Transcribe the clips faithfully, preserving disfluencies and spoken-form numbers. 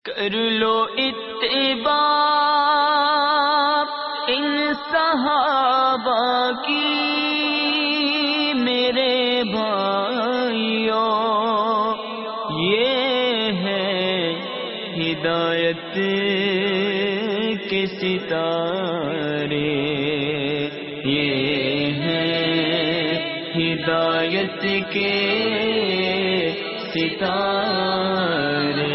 کر لو اتباع ان صحابہ کی میرے بھائیوں، یہ ہے ہدایت کے ستارے، یہ ہے ہدایت کے ستارے۔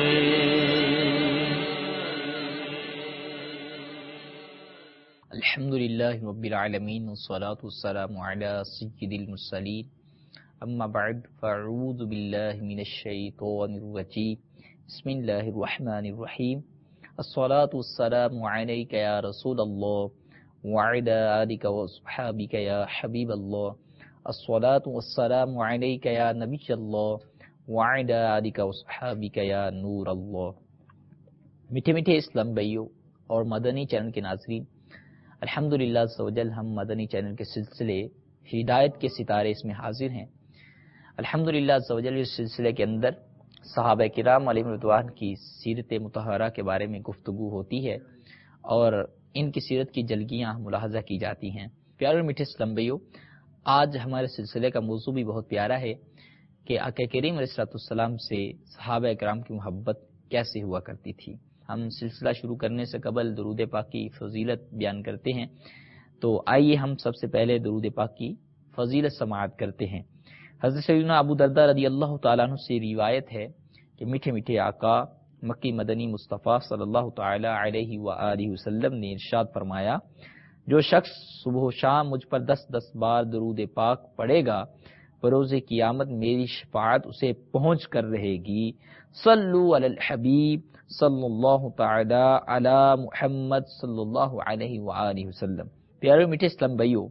الحمد للہ رب العالمین والصلاة والسلام علی سید المرسلین، اما بعد فاعوذ باللہ من الشیطان الرجیم، بسم اللہ الرحمن الرحیم، الصلاة والسلام علیک یا رسول اللہ وعلی آلک واصحابک یا حبیب اللہ، الصلاة والسلام علیک یا نبی اللہ وعلی آلک واصحابک یا نور اللہ۔ میٹھے میٹھے اسلام بھائیوں اور مدنی چینل کے ناظرین، الحمدللہ عز و جل ہم مدنی چینل کے سلسلے ہدایت کے ستارے اس میں حاضر ہیں۔ الحمدللہ عز و جل اس سلسلے کے اندر صحابہ کرام علیہم رضوان کی سیرت مطہرہ کے بارے میں گفتگو ہوتی ہے اور ان کی سیرت کی جلگیاں ملاحظہ کی جاتی ہیں۔ پیارے اور میٹھے اسلام بھائیوں، آج ہمارے سلسلے کا موضوع بھی بہت پیارا ہے کہ آقا کریم علیہ الصلوۃ والسلام سے صحابہ کرام کی محبت کیسے ہوا کرتی تھی۔ ہم سلسلہ شروع کرنے سے قبل درود پاک کی فضیلت بیان کرتے ہیں، تو آئیے ہم سب سے پہلے درود پاک کی فضیلت سماعت کرتے ہیں۔ حضرت سیدنا ابو درداء رضی اللہ تعالیٰ عنہ سے روایت ہے کہ میٹھے میٹھے آقا مکی مدنی مصطفیٰ صلی اللہ تعالی علیہ وآلہ وسلم نے ارشاد فرمایا، جو شخص صبح و شام مجھ پر دس دس بار درود پاک پڑھے گا، بروز قیامت میری شفاعت اسے پہنچ کر رہے گی۔ صلو علی الحبیب صلی اللہ تعالی علی محمد صلی اللہ علیہ وآلہ وسلم۔ پیارے میٹھے اسلام بھائیوں،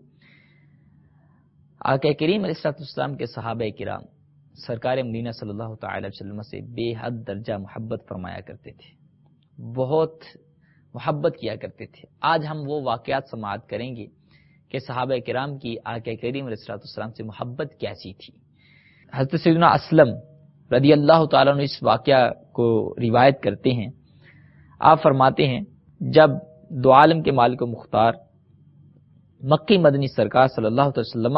آقا کریم علیہ السلام کے صحابہ کرام سرکار مدینہ صلی اللہ تعالی علیہ وسلم سے بے حد درجہ محبت فرمایا کرتے تھے، بہت محبت کیا کرتے تھے۔ آج ہم وہ واقعات سماعت کریں گے کہ صحابہ کرام کی آقا کریم علیہ السلام سے محبت کیسی تھی۔ حضرت سیدنا اسلم رضی اللہ تعالیٰ عنہ اس واقعہ کو روایت کرتے ہیں۔ آپ فرماتے ہیں، جب دو عالم کے مالک و مختار مکی مدنی سرکار صلی اللہ علیہ وسلم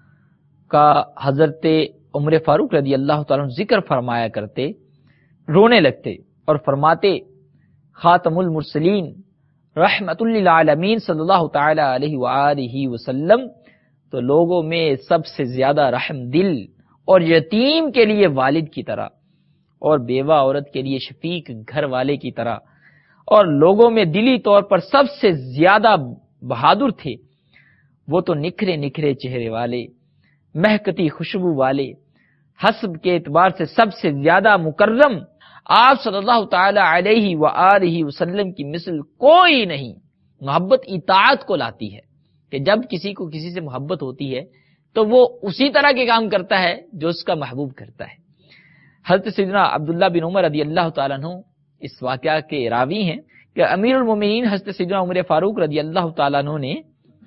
کا حضرت عمر فاروق رضی اللہ تعالیٰ عنہ ذکر فرمایا کرتے، رونے لگتے اور فرماتے، خاتم المرسلین رحمت للعالمین صلی اللہ تعالی علیہ وآلہ وسلم تو لوگوں میں سب سے زیادہ رحم دل اور یتیم کے لیے والد کی طرح اور بیوہ عورت کے لیے شفیق گھر والے کی طرح اور لوگوں میں دلی طور پر سب سے زیادہ بہادر تھے۔ وہ تو نکھرے نکھرے چہرے والے، مہکتی خوشبو والے، حسب کے اعتبار سے سب سے زیادہ مکرم، آپ صلی اللہ تعالی علیہ وآلہ وسلم کی مثل کوئی نہیں۔ محبت اطاعت کو لاتی ہے کہ جب کسی کو کسی سے محبت ہوتی ہے تو وہ اسی طرح کے کام کرتا ہے جو اس کا محبوب کرتا ہے۔ حضرت سیدنا عبداللہ بن عمر رضی اللہ تعالیٰ عنہ اس واقعہ کے راوی ہیں کہ امیر المومنین حضرت سیدنا عمر فاروق رضی اللہ تعالیٰ عنہ نے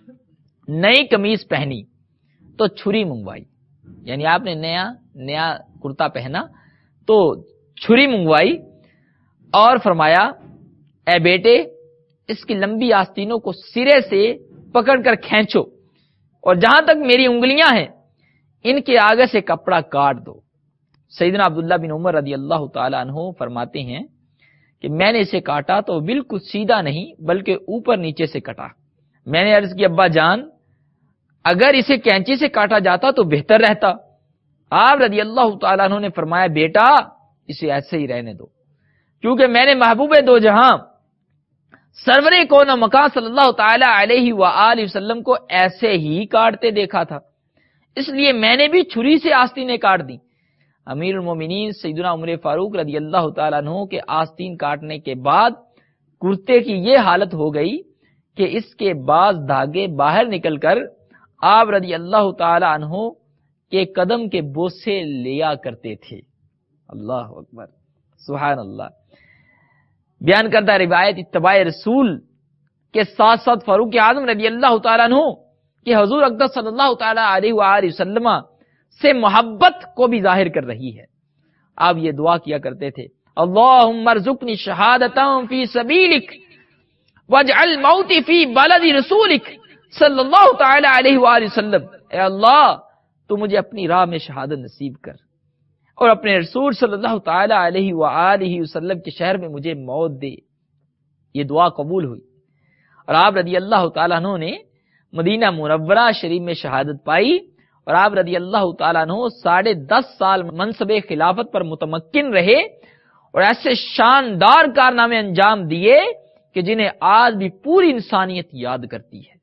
نئی قمیض پہنی تو چھری منگوائی، یعنی آپ نے نیا نیا کرتا پہنا تو چھری منگوائی اور فرمایا، اے بیٹے اس کی لمبی آستینوں کو سرے سے پکڑ کر کھینچو اور جہاں تک میری انگلیاں ہیں ان کے آگے سے کپڑا کاٹ دو۔ سیدنا عبداللہ بن عمر رضی اللہ تعالی عنہ فرماتے ہیں کہ میں نے اسے کاٹا تو بالکل سیدھا نہیں بلکہ اوپر نیچے سے کٹا۔ میں نے عرض کی، ابا جان اگر اسے کینچی سے کاٹا جاتا تو بہتر رہتا۔ آپ رضی اللہ تعالیٰ عنہ نے فرمایا، بیٹا اسے ایسے ہی رہنے دو، کیونکہ میں نے محبوب دو جہاں سرور کون و مکان صلی اللہ تعالی علیہ وآلہ وسلم کو ایسے ہی کاٹتے دیکھا تھا، اس لیے میں نے بھی چھری سے آستینیں کاٹ دی۔ امیر المومنین سیدنا عمر فاروق رضی اللہ تعالیٰ عنہ کے آستین کاٹنے کے بعد کرتے کی یہ حالت ہو گئی کہ اس کے بعض دھاگے باہر نکل کر آپ رضی اللہ تعالی عنہ کے قدم کے بوسے لیا کرتے تھے۔ اللہ اکبر، سبحان اللہ۔ بیان کردہ روایت اتباع رسول کے ساتھ ساتھ فاروق اعظم رضی اللہ تعالیٰ عنہ کہ حضور اقدس صلی اللہ تعالی علیہ وآلہ وسلم سے محبت کو بھی ظاہر کر رہی ہے۔ آپ یہ دعا کیا کرتے تھے، اللہم ارزقنی شہادتا فی سبیلک واجعل موتی فی بلد رسولک صلی اللہ تعالی علیہ وآلہ وسلم، اے اللہ تو مجھے اپنی راہ میں شہادت نصیب کر اور اپنے رسول صلی اللہ تعالی علیہ وآلہ وسلم کے شہر میں مجھے موت دے۔ یہ دعا قبول ہوئی اور آپ رضی اللہ تعالیٰ عنہ نے مدینہ منورہ شریف میں شہادت پائی، اور آپ رضی اللہ تعالیٰ عنہ ساڑھے دس سال منصب خلافت پر متمکن رہے اور ایسے شاندار کارنامے انجام دیے کہ جنہیں آج بھی پوری انسانیت یاد کرتی ہے۔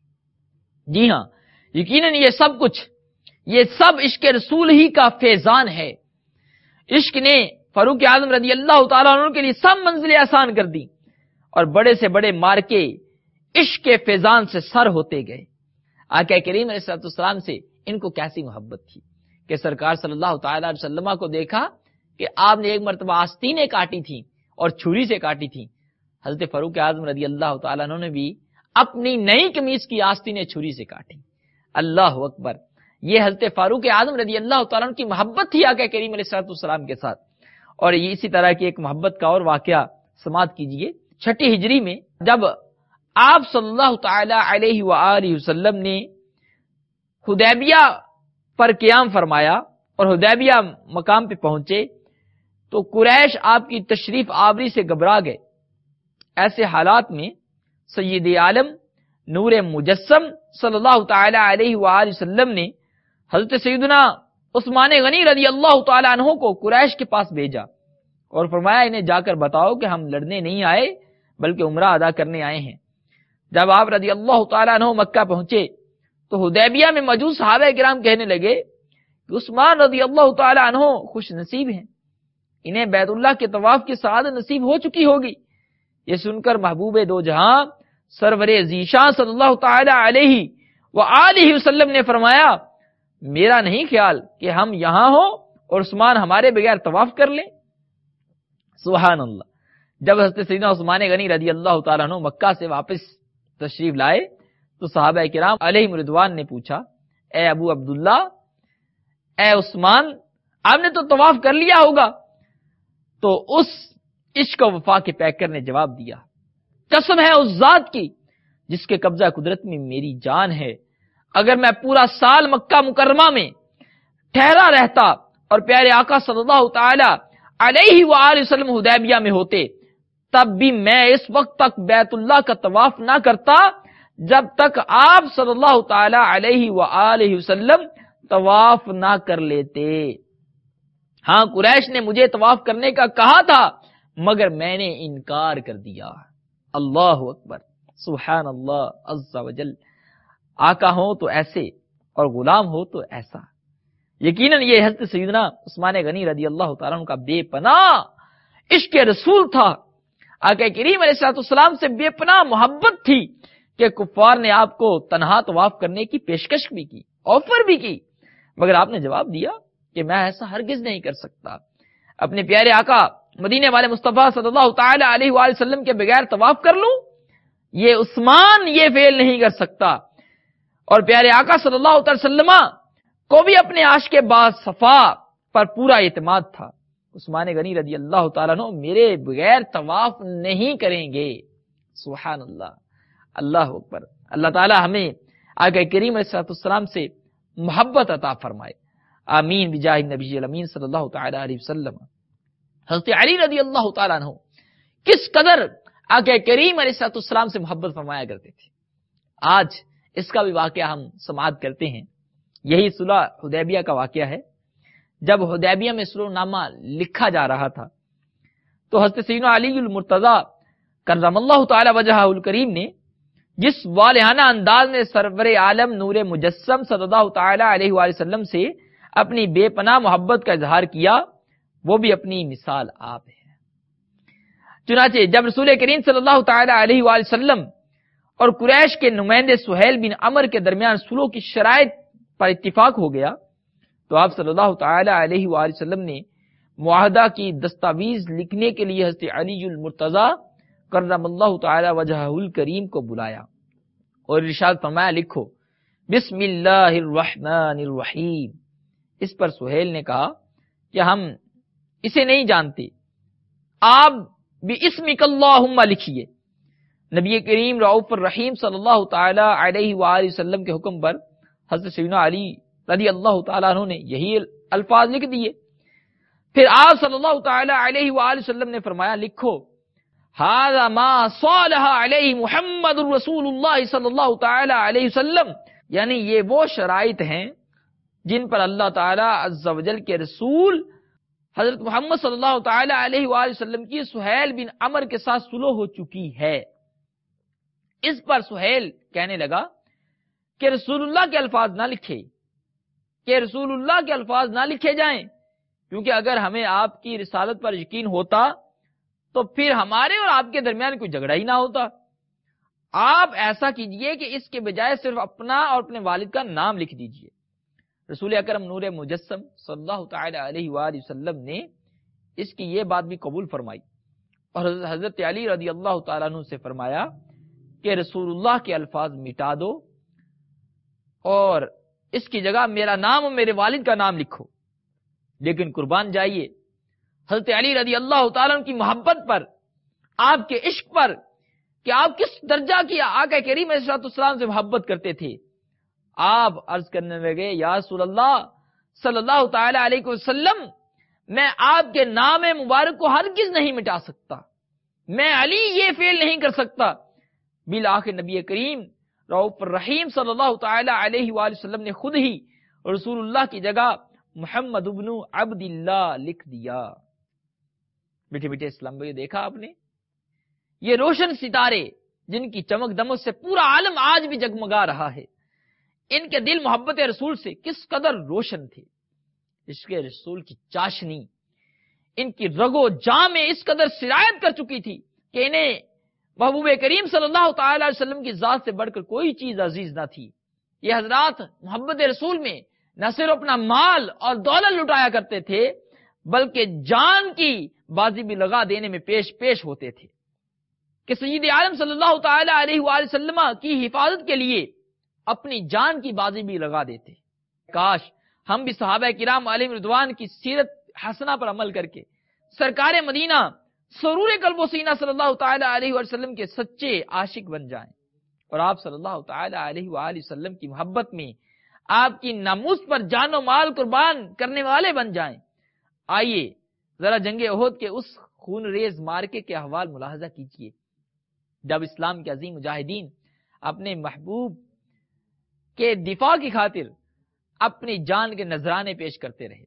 جی ہاں، یقیناً یہ سب کچھ، یہ سب عشق رسول ہی کا فیضان ہے۔ عشق نے فاروق اعظم رضی اللہ تعالیٰ عنہ کے لیے سب منزلیں آسان کر دی اور بڑے سے بڑے مارکے عشق کے فیضان سے سر ہوتے گئے۔ آقا کریم علیہ الصلوۃ والسلام سے ان کو کیسی محبت تھی کہ سرکار صلی اللہ تعالی علیہ وسلم کو دیکھا کہ آپ نے ایک مرتبہ آستینیں کاٹی تھیں اور چھری سے کاٹی تھیں، حضرت فاروق اعظم رضی اللہ تعالیٰ عنہ نے بھی اپنی نئی قمیص کی آستینیں چھری سے کاٹی۔ اللہ اکبر! یہ حضرت فاروق اعظم رضی اللہ تعالیٰ عنہ کی محبت تھی آقا کریم علیہ الصلوۃ والسلام کے ساتھ۔ اور یہ اسی طرح کی ایک محبت کا اور واقعہ سماعت کیجئے۔ چھٹی ہجری میں جب آپ صلی اللہ تعالی علیہ وآلہ وسلم نے حدیبیہ پر قیام فرمایا اور حدیبیہ مقام پہ پہنچے تو قریش آپ کی تشریف آوری سے گھبرا گئے۔ ایسے حالات میں سید عالم نور مجسم صلی اللہ تعالی علیہ وآلہ وسلم نے حضرت سیدنا عثمان غنی رضی اللہ تعالی عنہ کو قریش کے پاس بھیجا اور فرمایا انہیں جا کر بتاؤ کہ ہم لڑنے نہیں آئے بلکہ عمرہ ادا کرنے آئے ہیں۔ جب آپ رضی اللہ تعالیٰ عنہ مکہ پہنچے تو حدیبیہ میں موجود صحابہ کرام کہنے لگے کہ عثمان رضی اللہ تعالیٰ عنہ خوش نصیب ہیں، انہیں بیت اللہ کے طواف کی سعادت نصیب ہو چکی ہوگی۔ یہ سن کر محبوب دو جہاں سرور ذیشان صلی اللہ تعالیٰ علیہ وآلہ وسلم نے فرمایا میرا نہیں خیال کہ ہم یہاں ہوں اور عثمان ہمارے بغیر طواف کر لیں۔ سبحان اللہ! جب حضرت سیدنا عثمان غنی رضی اللہ تعالیٰ عنہ مکہ سے واپس تشریف لائے تو صحابہ کرام علیہم رضوان نے پوچھا اے ابو عبداللہ، اے عثمان، آپ نے تو طواف کر لیا ہوگا؟ تو اس عشق و وفا کے پیکر نے جواب دیا قسم ہے اس ذات کی جس کے قبضہ قدرت میں میری جان ہے، اگر میں پورا سال مکہ مکرمہ میں ٹھہرا رہتا اور پیارے آقا صلی اللہ تعالی علیہ وآلہ وسلم حدیبیہ میں ہوتے تب بھی میں اس وقت تک بیت اللہ کا طواف نہ کرتا جب تک آپ صلی اللہ تعالی علیہ وآلہ وسلم طواف نہ کر لیتے۔ ہاں، قریش نے مجھے طواف کرنے کا کہا تھا مگر میں نے انکار کر دیا۔ اللہ اکبر! سبحان اللہ عز و جل! آقا ہو تو ایسے اور غلام ہو تو ایسا۔ یقیناً یہ حضرت سیدنا عثمان غنی رضی اللہ تعالیٰ عنہ کا بے پناہ عشق رسول تھا۔ آقا کریم علیہ الصلوۃ والسلام سے بے پناہ محبت تھی کہ کفار نے آپ کو تنہا طواف کرنے کی پیشکش بھی کی، آفر بھی کی، مگر آپ نے جواب دیا کہ میں ایسا ہرگز نہیں کر سکتا۔ اپنے پیارے آقا مدینے والے مصطفیٰ صلی اللہ تعالی علیہ وآلہ وسلم کے بغیر طواف کر لوں، یہ عثمان یہ فعل نہیں کر سکتا۔ اور پیارے آقا صلی اللہ علیہ وسلم کو بھی اپنے عاشق باز صفا پر پورا اعتماد تھا۔ عثمان غنی رضی اللہ تعالیٰ عنہ میرے بغیر طواف نہیں کریں گے۔ سبحان اللہ! اللہ اکبر! اللہ تعالی ہمیں آقا کریم علیہ السلام سے محبت عطا فرمائے، آمین بجاہ النبی الامین صلی اللہ تعالی علیہ وسلم۔ حضرت علی رضی اللہ تعالیٰ عنہ کس قدر آقا کریم علیہ السلام سے محبت فرمایا کرتے تھے، آج اس کا بھی واقعہ ہم سماعت کرتے ہیں۔ یہی صلح حدیبیہ کا واقعہ ہے۔ جب حدیبیہ میں صلح نامہ لکھا جا رہا تھا تو حضرت سیدنا علی المرتضی کرم اللہ تعالی وجہہ الکریم نے جس والہانہ انداز میں سرور عالم نور مجسم صلی اللہ تعالی علیہ وآلہ وسلم سے اپنی بے پناہ محبت کا اظہار کیا، وہ بھی اپنی مثال آپ ہے۔ چنانچہ جب رسول کریم صلی اللہ تعالی علیہ وآلہ وسلم اور قریش کے نمائندے سہیل بن عمر کے درمیان صلح کی شرائط پر اتفاق ہو گیا تو آپ صلی اللہ تعالی علیہ وآلہ وسلم نے معاہدہ کی دستاویز لکھنے کے لیے حضرت علی المرتضی کرم اللہ تعالی وجہہ الکریم کو بلایا اور ارشاد فرمایا لکھو بسم اللہ الرحمن الرحیم۔ اس پر سہیل نے کہا کہ ہم اسے نہیں جانتے، آپ بِاسْمِكَ اللہم لکھیے۔ نبی کریم رؤوف الرحیم صلی اللہ تعالی علیہ وآلہ وسلم کے حکم پر حضرت سیدنا علی رضی اللہ تعالیٰ عنہ نے یہی الفاظ لکھ دیے۔ پھر آپ صلی اللہ تعالی علیہ وآلہ وسلم نے فرمایا لکھو ھذا ما صالح علیہ محمد رسول اللہ صلی اللہ تعالی علیہ وسلم، یعنی یہ وہ شرائط ہیں جن پر اللہ تعالی عز و جل کے رسول حضرت محمد صلی اللہ تعالی علیہ وآلہ وسلم کی سہیل بن عمر کے ساتھ صلح ہو چکی ہے۔ اس پر سہیل کہنے لگا کہ رسول اللہ کے الفاظ نہ لکھے، کہ رسول اللہ کے الفاظ نہ لکھے جائیں، کیونکہ اگر ہمیں آپ کی رسالت پر یقین ہوتا تو پھر ہمارے اور آپ کے درمیان کوئی جھگڑا ہی نہ ہوتا۔ آپ ایسا کیجئے کہ اس کے بجائے صرف اپنا اور اپنے والد کا نام لکھ دیجئے۔ رسول اکرم نور مجسم صلی اللہ تعالی علیہ وآلہ وسلم نے اس کی یہ بات بھی قبول فرمائی اور حضرت علی رضی اللہ تعالیٰ عنہ سے فرمایا کہ رسول اللہ کے الفاظ مٹا دو اور اس کی جگہ میرا نام اور میرے والد کا نام لکھو۔ لیکن قربان جائیے حضرت علی رضی اللہ تعالیٰ عنہ کی محبت پر، آپ کے عشق پر، کہ آپ کس درجہ کی آقا کریم علیہ الصلوۃ والسلام سے محبت کرتے تھے، آپ عرض کرنے لگے یا رسول اللہ صلی اللہ تعالی علیہ وسلم، میں آپ کے نام مبارک کو ہرگز نہیں مٹا سکتا، میں علی یہ فعل نہیں کر سکتا۔ بالآخر نبی کریم رؤوف الرحیم صلی اللہ تعالی علیہ وآلہ وسلم نے خود ہی رسول اللہ کی جگہ محمد ابن عبد اللہ لکھ دیا۔ بیٹھے بیٹھے اسلام بھائی دیکھا آپ نے، یہ روشن ستارے جن کی چمک دمک سے پورا عالم آج بھی جگمگا رہا ہے، ان کے دل محبت رسول سے کس قدر روشن تھے۔ عشق رسول کی چاشنی ان کی رگ و جاں میں اس قدر سرایت کر چکی تھی کہ انہیں محبوب کریم صلی اللہ تعالی علیہ وسلم کی ذات سے بڑھ کر کوئی چیز عزیز نہ تھی۔ یہ حضرات محبت رسول میں نہ صرف اپنا مال اور دولت لٹایا کرتے تھے بلکہ جان کی بازی بھی لگا دینے میں پیش پیش ہوتے تھے کہ سید عالم صلی اللہ تعالی علیہ وآلہ وسلم کی حفاظت کے لیے اپنی جان کی بازی بھی لگا دیتے۔ کاش ہم بھی صحابہ کرام علیہم رضوان کی سیرت حسنہ پر عمل کر کے سرکار مدینہ سرور قلب و سینہ صلی اللہ تعالی علیہ وسلم کے سچے عاشق بن جائیں اور آپ صلی اللہ تعالی علیہ وآلہ وسلم کی محبت میں آپ کی ناموس پر جان و مال قربان کرنے والے بن جائیں۔ آئیے ذرا جنگ احد کے اس خون ریز مارکے کے احوال ملاحظہ کیجیے جب اسلام کے عظیم مجاہدین اپنے محبوب کے دفاع کی خاطر اپنی جان کے نذرانے پیش کرتے رہے۔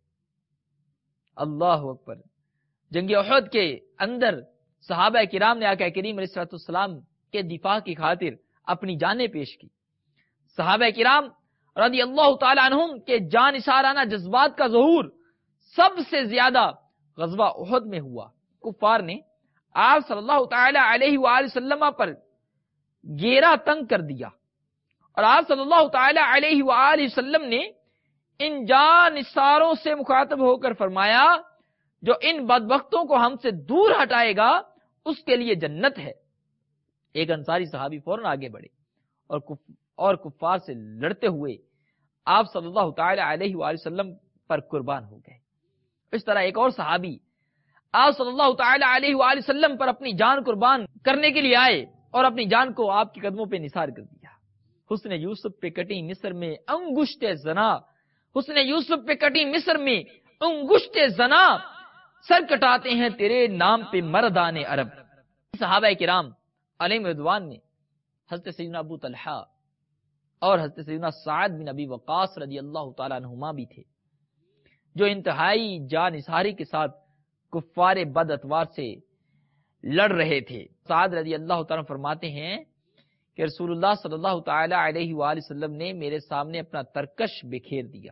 اللہ اکبر۔ جنگ احد کے اندر صحابہ کرام نے آقا کریم علیہ الصلوۃ والسلام کے دفاع کی خاطر اپنی جانیں پیش کی۔ صحابہ کرام رضی اللہ تعالی عنہم کے جان نثارانہ جذبات کا ظہور سب سے زیادہ غزوہ احد میں ہوا۔ کفار نے آپ صلی اللہ تعالی علیہ وآلہ وسلم پر گھیرا تنگ کر دیا اور آپ صلی اللہ تعالی علیہ وآلہ وسلم نے ان جان نثاروں سے مخاطب ہو کر فرمایا جو ان بدبختوں کو ہم سے دور ہٹائے گا اس کے لیے جنت ہے۔ ایک انصاری صحابی فوراً آگے بڑھے اور کف اور کفار سے لڑتے ہوئے آپ صلی اللہ تعالی علیہ وآلہ وسلم پر قربان ہو گئے۔ اس طرح ایک اور صحابی آپ صلی اللہ تعالی علیہ وآلہ وسلم پر اپنی جان قربان کرنے کے لیے آئے اور اپنی جان کو آپ کے قدموں پہ نثار کر دیا۔ حسن یوسف پہ کٹی مصر میں انگشت زنا، حسن یوسف پہ کٹی مصر میں انگشت زنا، سر کٹاتے ہیں تیرے نام پہ مردان عرب۔ صحابہ کرام علیہم رضوان میں حضرت سیدنا ابو طلحہ اور حضرت سیدنا سعد بن ابی وقاص رضی اللہ تعالیٰ عنہما بھی تھے جو انتہائی جان نثاری کے ساتھ کفار بد اتوار سے لڑ رہے تھے۔ سعد رضی اللہ تعالیٰ فرماتے ہیں کہ رسول اللہ صلی اللہ تعالی علیہ وآلہ وسلم نے میرے سامنے اپنا ترکش بکھیر دیا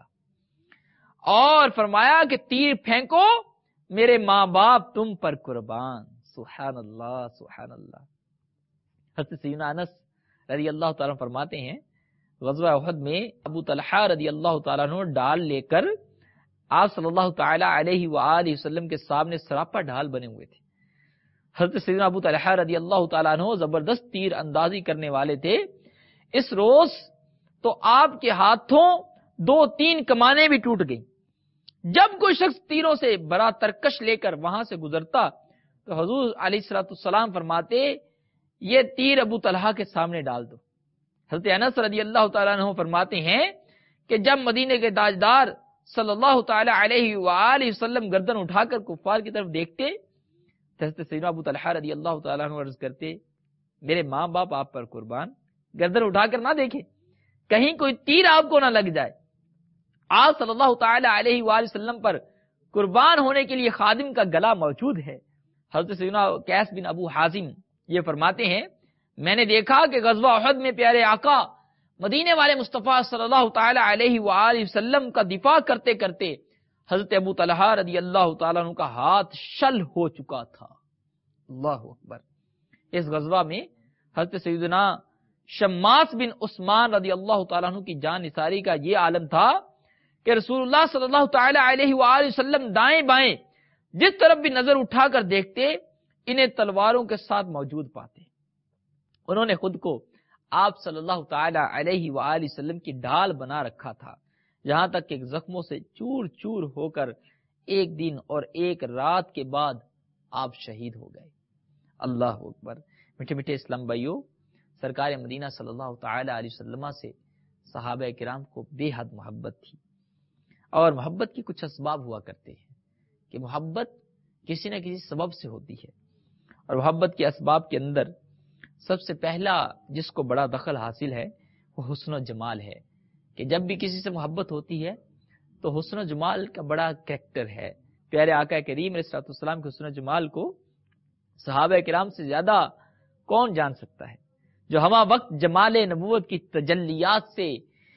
اور فرمایا کہ تیر پھینکو، میرے ماں باپ تم پر قربان۔ سبحان اللہ سبحان اللہ۔ حضرت سیدنا انس رضی اللہ تعالیٰ فرماتے ہیں غزوہ احد میں ابو طلحہ رضی اللہ تعالیٰ عنہ ڈال لے کر آپ صلی اللہ تعالی علیہ وآلہ وسلم کے سامنے سراپا ڈھال بنے ہوئے تھے۔ حضرت سیدنا ابو طلحہ رضی اللہ تعالیٰ عنہ زبردست تیر اندازی کرنے والے تھے۔ اس روز تو آپ کے ہاتھوں دو تین کمانیں بھی ٹوٹ گئیں۔ جب کوئی شخص تیروں سے بڑا ترکش لے کر وہاں سے گزرتا تو حضور علیہ الصلوۃ والسلام فرماتے یہ تیر ابو طلحہ کے سامنے ڈال دو۔ حضرت انس رضی اللہ تعالیٰ عنہ فرماتے ہیں کہ جب مدینے کے تاجدار صلی اللہ تعالی علیہ وآلہ وسلم گردن اٹھا کر کفار کی طرف دیکھتے تو حضرت سیدنا ابو طلحہ رضی اللہ تعالیٰ عنہ عرض کرتے میرے ماں باپ آپ پر قربان، گردن اٹھا کر نہ دیکھیں، کہیں کوئی تیر آپ کو نہ لگ جائے۔ آپ صلی اللہ تعالی علیہ وآلہ وسلم پر قربان ہونے کے لیے خادم کا گلا موجود ہے۔ حضرت سیدنا قیس بن ابو حازم یہ فرماتے ہیں میں نے دیکھا کہ غزوہ احد میں پیارے آقا مدینے والے مصطفیٰ صلی اللہ تعالی علیہ وآلہ وسلم کا دفاع کرتے کرتے حضرت ابو طلحہ رضی اللہ تعالیٰ عنہ کا ہاتھ شل ہو چکا تھا۔ اللہ اکبر۔ اس غزوہ میں حضرت سیدنا شماس بن عثمان رضی اللہ تعالیٰ عنہ کی جان نثاری کا یہ عالم تھا کہ رسول اللہ صلی اللہ تعالی علیہ وآلہ وسلم دائیں بائیں جس طرف بھی نظر اٹھا کر دیکھتے انہیں تلواروں کے ساتھ موجود پاتے۔ انہوں نے خود کو آپ صلی اللہ تعالی علیہ وآلہ وسلم کی ڈھال بنا رکھا تھا، یہاں تک کہ زخموں سے چور چور ہو کر ایک دن اور ایک رات کے بعد آپ شہید ہو گئے۔ اللہ اکبر۔ میٹھے میٹھے اسلام بھائیو، سرکار مدینہ صلی اللہ تعالی علیہ وسلم سے صحابہ کرام کو بے حد محبت تھی، اور محبت کی کچھ اسباب ہوا کرتے ہیں کہ محبت کسی نہ کسی سبب سے ہوتی ہے، اور محبت کے اسباب کے اندر سب سے پہلا جس کو بڑا دخل حاصل ہے وہ حسن و جمال ہے، کہ جب بھی کسی سے محبت ہوتی ہے تو حسن و جمال کا بڑا کریکٹر ہے۔ پیارے آقا کریم علیہ الصلوۃ والسلام کے حسن و جمال کو صحابہ کرام سے زیادہ کون جان سکتا ہے، جو ہما وقت جمال نبوت کی تجلیات سے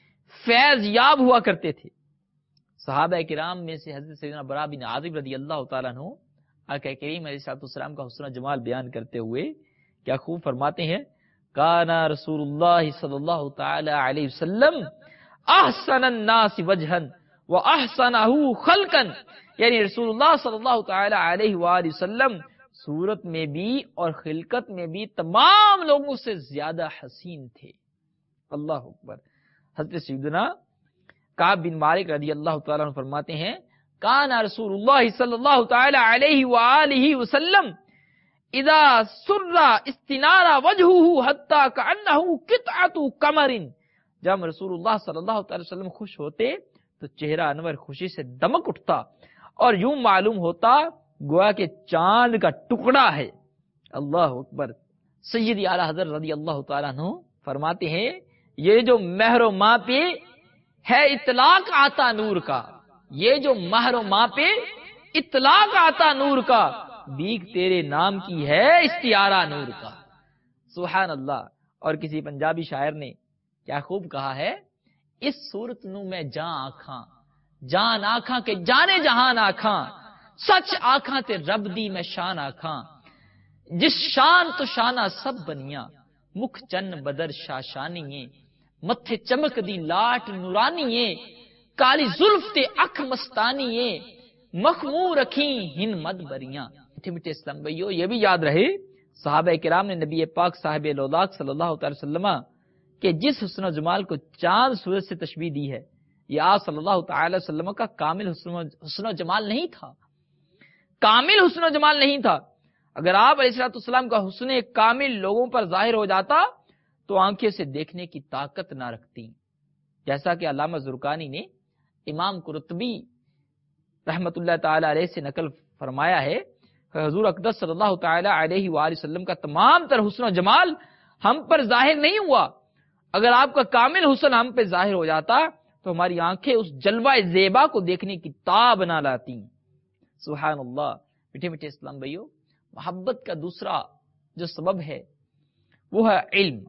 فیض یاب ہوا کرتے تھے۔ صحابہ کرام میں سے حضرت سیدنا برا بن عازب رضی اللہ تعالیٰ عنہ آقا کریم علیہ الصلوۃ والسلام کا حسن و جمال بیان کرتے ہوئے کیا خوب فرماتے ہیں، کانا رسول اللہ صلی اللہ تعالی علیہ وسلم احسن الناس وجہا واحسنہ خلقا، یعنی رسول اللہ صلی اللہ تعالی علیہ وآلہ وسلم صورت میں بھی اور خلقت میں بھی تمام لوگوں سے زیادہ حسین تھے۔ اللہ اکبر۔ حضرت سیدنا کعب بن مالک رضی اللہ تعالیٰ عنہ فرماتے ہیں کان رسول اللہ صلی اللہ تعالی علیہ وآلہ وسلم اذا سر استنار وجهه حتى كأنه قطعة قمر، جب رسول اللہ صلی اللہ تعالی وسلم خوش ہوتے تو چہرہ انور خوشی سے دمک اٹھتا اور یوں معلوم ہوتا گویا کہ چاند کا ٹکڑا ہے۔ اللہ اکبر۔ سیدی اعلیٰ حضرت رضی اللہ تعالیٰ عنہ فرماتے ہیں یہ جو مہر و ماں پہ ہے اطلاق آتا نور کا، یہ جو مہر و ماں پہ اطلاق آتا نور کا، بیک تیرے نام کی ہے استعارہ نور کا۔ سبحان اللہ۔ اور کسی پنجابی شاعر نے کیا خوب کہا ہے، اس صورت نو میں جان آکھاں، جان آکھاں کہ جانے جہان آکھاں، سچ آکھاں تے رب دی میں شان آکھاں، جس شان تو شانہ سب بنیاں، مکھ چن بدر شاشانیے، متھے چمک دی لاٹ نورانیے، کالی زلف تے اکھ مستانیے، مخمور رکھیں ہن مد بریاں۔ میٹھے میٹھے اسلام بھائیو، یہ بھی یاد رہے صحابہ کرام نے نبی پاک صاحب لولاک صلی اللہ تعالی وسلم کہ جس حسن و جمال کو چاند سورج سے تشبیہ دی ہے، یہ آپ صلی اللہ تعالی وسلم کا کامل حسن و جمال نہیں تھا، کامل حسن و جمال نہیں تھا۔ اگر آپ علیہ الصلوۃ والسلام کا حسن کامل لوگوں پر ظاہر ہو جاتا تو آنکھیں سے دیکھنے کی طاقت نہ رکھتی، جیسا کہ علامہ زرقانی نے امام قرطبی رحمت اللہ تعالی علیہ سے نقل فرمایا ہے، حضور اقدس صلی اللہ تعالی علیہ وآلہ وسلم کا تمام تر حسن و جمال ہم پر ظاہر نہیں ہوا، اگر آپ کا کامل حسن ہم پہ ظاہر ہو جاتا تو ہماری آنکھیں اس جلوہ زیبا کو دیکھنے کی تاب نہ لاتی۔ سبحان اللہ۔ میٹھے میٹھے اسلام بھائیو، محبت کا دوسرا جو سبب ہے وہ ہے علم،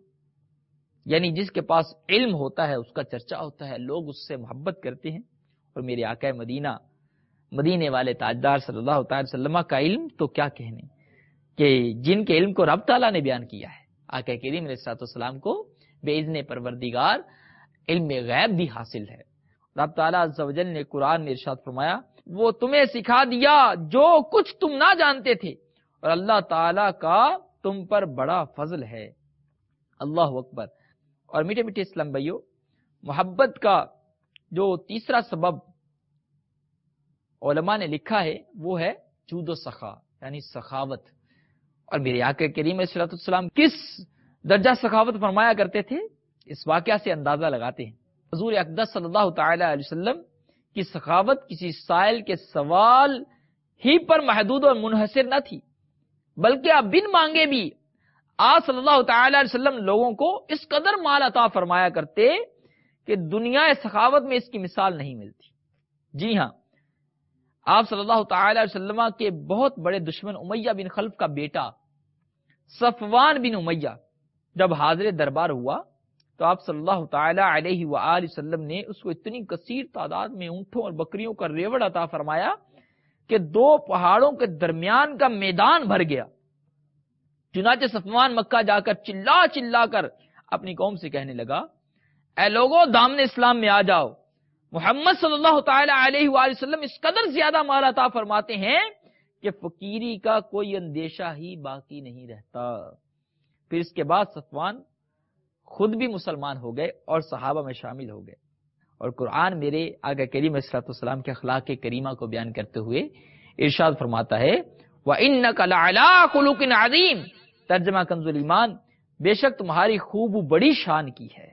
یعنی جس کے پاس علم ہوتا ہے اس کا چرچا ہوتا ہے، لوگ اس سے محبت کرتے ہیں۔ اور میرے آقا مدینہ مدینے والے تاجدار صلی اللہ تعالی وسلم کا علم تو کیا کہنے، کہ جن کے علم کو رب تعالیٰ نے بیان کیا ہے، آقا کریم علیہ الصلوۃ والسلام کو بے اذن پروردگار علم غیب بھی حاصل ہے۔ رب تعالیٰ عز و جل نے قرآن میں ارشاد فرمایا وہ تمہیں سکھا دیا جو کچھ تم نہ جانتے تھے، اور اللہ تعالیٰ کا تم پر بڑا فضل ہے۔ اللہ اکبر۔ اور میٹھے میٹھے اسلام بھائیو، محبت کا جو تیسرا سبب علماء نے لکھا ہے وہ ہے جود و سخا، یعنی سخاوت. اور میرے آقا کریم علیہ الصلوۃ والسلام کس درجہ سخاوت فرمایا کرتے تھے اس واقعہ سے اندازہ لگاتے ہیں. حضور اقدس صلی اللہ تعالی علیہ وسلم کی سخاوت کسی سائل کے سوال ہی پر محدود اور منحصر نہ تھی، بلکہ آپ بن مانگے بھی آپ صلی اللہ تعالی علیہ وسلم لوگوں کو اس قدر مال عطا فرمایا کرتے کہ دنیا سخاوت میں اس کی مثال نہیں ملتی. جی ہاں، آپ صلی اللہ تعالی علیہ وسلم کے بہت بڑے دشمن امیہ بن خلف کا بیٹا صفوان بن امیہ جب حاضر دربار ہوا تو آپ صلی اللہ تعالی علیہ وآلہ وسلم نے اس کو اتنی کثیر تعداد میں اونٹوں اور بکریوں کا ریوڑ عطا فرمایا کہ دو پہاڑوں کے درمیان کا میدان بھر گیا. چنانچہ صفوان مکہ جا کر چلا چلا کر اپنی قوم سے کہنے لگا، اے لوگوں دامن اسلام میں آ جاؤ، محمد صلی اللہ تعالی علیہ وآلہ وسلم اس قدر زیادہ مال عطا فرماتے ہیں کہ فقیری کا کوئی اندیشہ ہی باقی نہیں رہتا. پھر اس کے بعد صفوان خود بھی مسلمان ہو گئے اور صحابہ میں شامل ہو گئے. اور قرآن میرے آقا کریم علیہ الصلوۃ والسلام کے اخلاق کریمہ کو بیان کرتے ہوئے ارشاد فرماتا ہے وَإِنَّكَ لَعَلَىٰ خُلُقٍ عَظِيمٍ، ترجمہ کنز الایمان، بے شک تمہاری خوب بڑی شان کی ہے.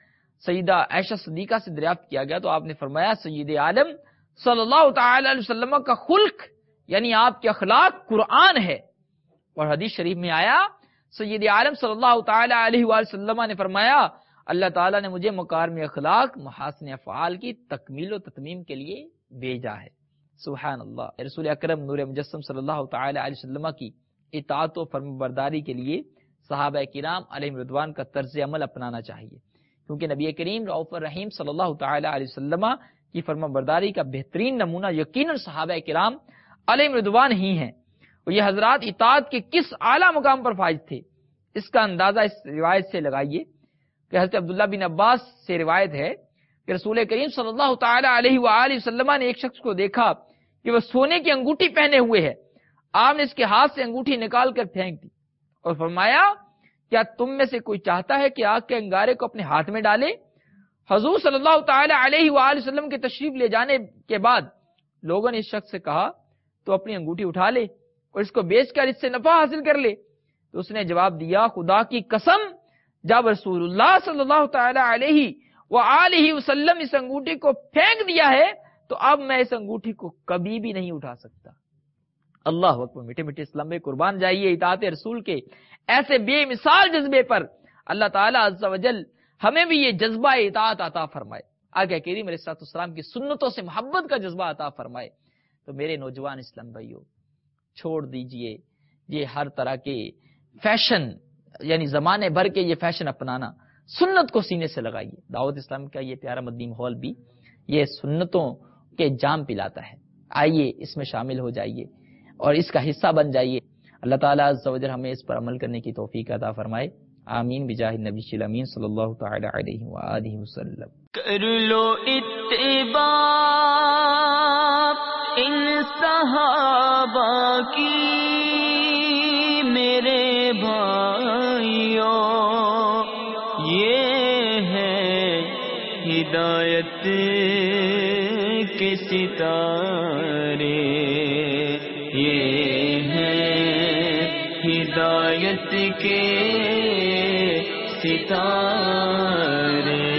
سیدہ عائشہ صدیقہ سے دریافت کیا گیا تو آپ نے فرمایا سید عالم صلی اللہ تعالی علیہ وسلم کا خلق یعنی آپ کے اخلاق قرآن ہے. اور حدیث شریف میں آیا سید عالم صلی اللہ تعالی علیہ وآلہ وسلم نے فرمایا اللہ تعالیٰ نے مجھے مکارم اخلاق محاسن افعال کی تکمیل و تتمیم کے لیے بھیجا ہے. سبحان اللہ. رسول اکرم نور مجسم صلی اللہ تعالی علیہ وسلم کی اطاعت و فرمانبرداری کے لیے صحابہ کرام علیہم رضوان کا طرز عمل اپنانا چاہیے، کیونکہ نبی کریم رؤوف الرحیم صلی اللہ تعالی علیہ وسلم کی فرمانبرداری کا بہترین نمونہ یقیناً صحابہ کرام علیہم رضوان ہی ہیں. اور یہ حضرات اطاعت کے کس اعلیٰ مقام پر فائز تھے اس کا اندازہ اس روایت سے لگائیے کہ حضرت عبداللہ بن عباس سے روایت ہے کہ رسول کریم صلی اللہ تعالی علیہ وآلہ وسلم نے ایک شخص کو دیکھا کہ وہ سونے کی انگوٹھی پہنے ہوئے ہے. آپ نے اس کے ہاتھ سے انگوٹھی نکال کر پھینک دی اور فرمایا کیا تم میں سے کوئی چاہتا ہے کہ آگ کے انگارے کو اپنے ہاتھ میں ڈالے؟ حضور صلی اللہ تعالی علیہ وآلہ وسلم کے تشریف لے جانے کے بعد لوگوں نے اس شخص سے کہا تو اپنی انگوٹھی اٹھا لے اور اس کو بیچ کر اس سے نفع حاصل کر لے. تو اس نے جواب دیا خدا کی قسم جب رسول اللہ صلی اللہ تعالی علیہ وآلہ وسلم اس انگوٹھی کو پھینک دیا ہے تو اب میں اس انگوٹھی کو کبھی بھی نہیں اٹھا سکتا. اللہ اکبر. میٹھے میٹھے اسلام میں قربان جائیے اطاعت رسول کے ایسے بے مثال جذبے پر. اللہ تعالیٰ عز و جل ہمیں بھی یہ جذبہ اطاعت عطا فرمائے، آقا کریم علیہ الصلوۃ والسلام کی سنتوں سے محبت کا جذبہ عطا فرمائے. تو میرے نوجوان اسلام بھائیوں، چھوڑ دیجئے یہ ہر طرح کے فیشن، یعنی زمانے بھر کے یہ فیشن اپنانا. سنت کو سینے سے لگائیے. دعوت اسلام کا یہ پیارا مدنی ماحول بھی یہ سنتوں کے جام پلاتا ہے. آئیے اس میں شامل ہو جائیے اور اس کا حصہ بن جائیے. اللہ تعالیٰ عز و جل ہمیں اس پر عمل کرنے کی توفیق عطا فرمائے. آمین بجاہ نبی الامین صلی اللہ تعالی علیہ وآلہ وسلم. کر لو اتباع ان صحابہ کی میرے بھائیوں، یہ ہے ہدایت کے ستارے، یہ ہے ہدایت کے ستارے.